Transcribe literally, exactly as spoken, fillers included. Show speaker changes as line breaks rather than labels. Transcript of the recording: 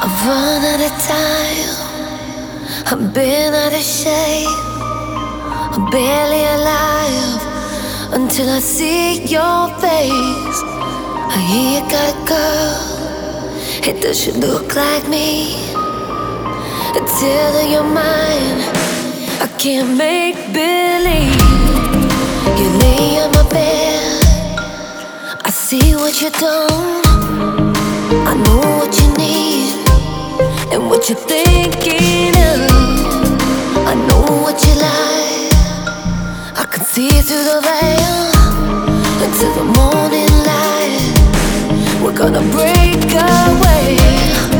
I've run out of time, I've been out of shape, I'm barely alive until I see your face. I hear you got a girl, hey, does she look like me? Tell her you're mine, I can't make believe. You lay on my bed, I see what you don't. I know what you need and what you're thinking of. I know what you like, I can see through the veil. Until the morning light, we're gonna break away.